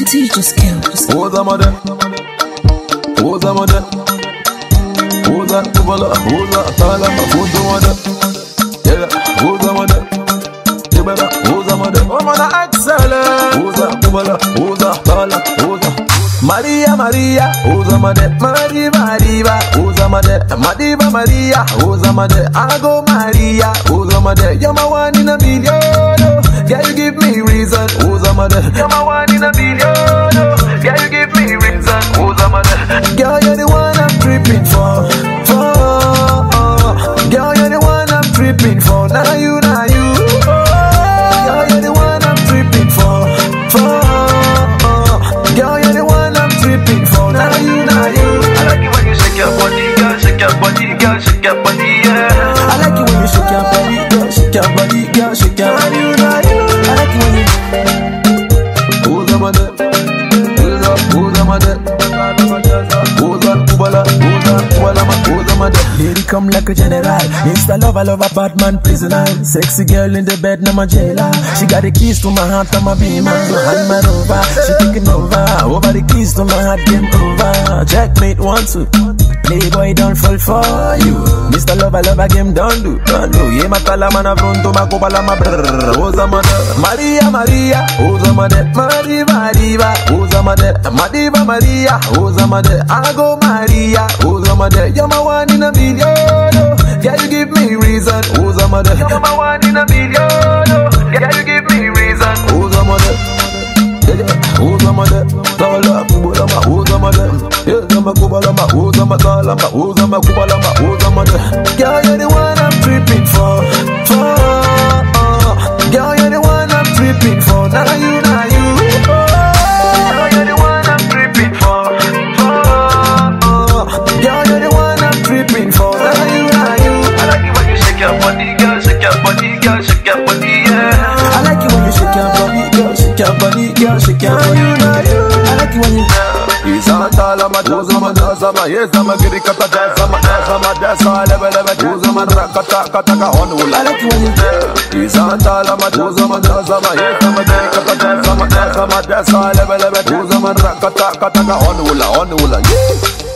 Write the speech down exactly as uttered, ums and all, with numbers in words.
See, just kill, just kill. Who's a mother? Who's a mother? Who's a kubala? Who's a talama? Who's a mother? Yeah, who's a mother? You better, who's a mother? I'm on a excellent. Who's a kubala? Who's a talama? Who's a Maria, Maria, who's a mother? Maria, Maria, who's a mother? Madiba Maria, who's a mother? I go Maria, who's a mother? You're my one in a million. Yeah, you give me reason, who's a mother? You're my one in a million. Yeah, you give me reason, who's a mother? Girl, you're the one I'm tripping for, for. Girl, you're the one I'm tripping for. Now you, now you. Girl, you're the one I'm tripping for, for. Girl, you're the one I'm tripping for. Now you, now you. I like it when you shake your body, girl, shake your body, girl, shake your body, yeah. I like it when you shake your body, girl, shake your body, girl, shake your body. Now you, now you. I like it when you. Who's a mother? Who's a, who's a mother? Who's a kubala? Who's a kubala? Who's a mother? Lady come like a general. Insta love, I love a Batman prisoner. Sexy girl in the bed, now my jailer. She got the keys to my heart, I'm a beamer. Hand my rover, she taking over. Over the keys to my heart, game over. Checkmate one two. Playboy don't fall for you. Mister Love, I love a game, don't do, don't do. Yeah, my tala man a front to my kubala, my brrrr. Who's a mother? Maria, Maria, who's a mother? Maria, Maria, who's a mother? Madiba Maria, who's a mother? I go Maria, who's a mother? You're my one in a million. Yeah, you give me reason, who's a mother? You're my one in a million. Yeah, you give me reason, who's a mother? Yeah, yeah, who's a mother? Tala kubalama, who's a mother? Yeah, zama kubalama, who's a mother? Talama, who's a mother? Kubalama, who's a mother? Girl, you're the one I'm tripping for, for. Girl, you're the one I'm tripping for. Now you, now you. girl, you're the one I'm tripping for, for. Girl, you're the one I'm tripping for. Now you, now you. I like it when you shake your body, girl, shake your body, girl, shake your body, yeah. I like it when you shake your body, girl, shake your body, girl, shake your body. I like it when you. Isama talama, tuzama dasama, yesama giri kata dasama, dasama dasama leve leve, tuzama rakata kata ka onula. I like it when you. Isama talama, tuzama dasama, yesama giri kata dasama, dasama dasama leve leve, tuzama rakata kata ka onula, onula.